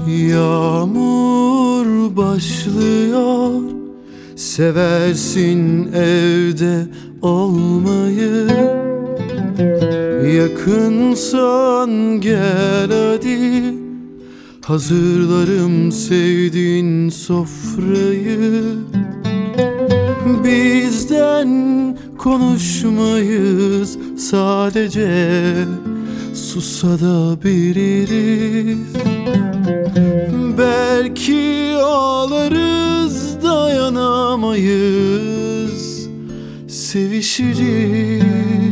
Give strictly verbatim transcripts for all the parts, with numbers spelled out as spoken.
Yağmur başlıyor, seversin evde olmayı. Yakınsan gel hadi, hazırlarım sevdiğin sofrayı. Bizden konuşmayız, sadece susabiliriz. Belki ağlarız, dayanamayız, sevişiriz.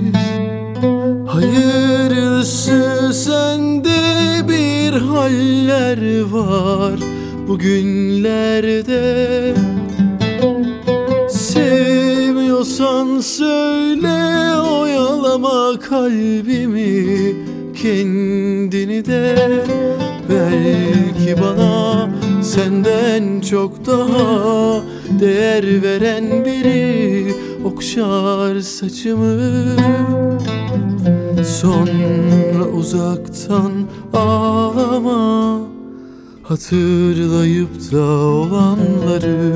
Hayırlısı sende bir haller var bugünlerde. Sevmiyorsan söyle, oyalama kalbimi, kendini de. Belki bana senden çok daha değer veren biri okşar saçımı. Sonra uzaktan ağlama, hatırlayıp da olanları.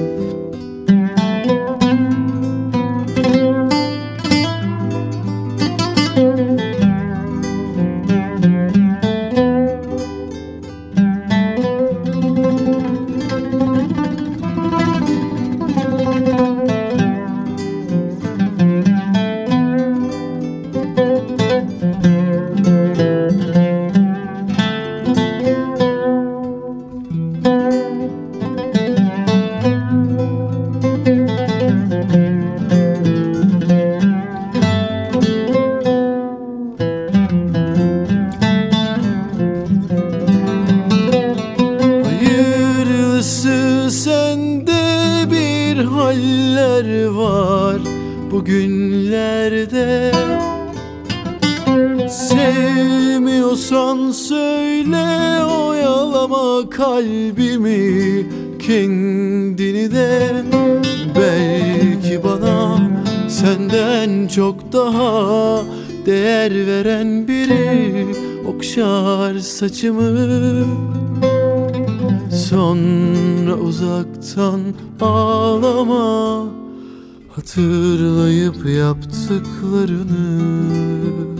Sende bir haller var bugünlerde. Sevmiyorsan söyle, oyalama kalbimi, kendini de. Belki bana senden çok daha değer veren biri okşar saçımı. Sonra uzaktan ağlama, hatırlayıp yaptıklarını.